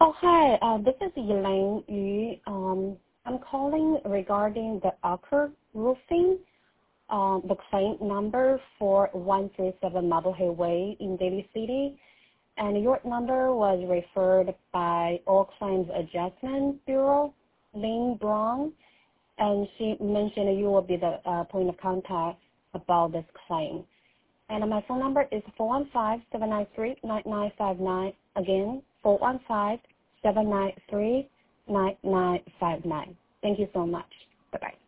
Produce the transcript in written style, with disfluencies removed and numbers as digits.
Oh, hi. This is Elaine Yu. I'm calling regarding the Archer Roofing, the claim number for 137 Marblehead Way in Daly City. And your number was referred by All Claims Adjustment Bureau, Lynn Brown, and she mentioned you will be the point of contact about this claim. And my phone number is 415-793-9959. Again, 415-793-9959. Thank you so much. Bye-bye.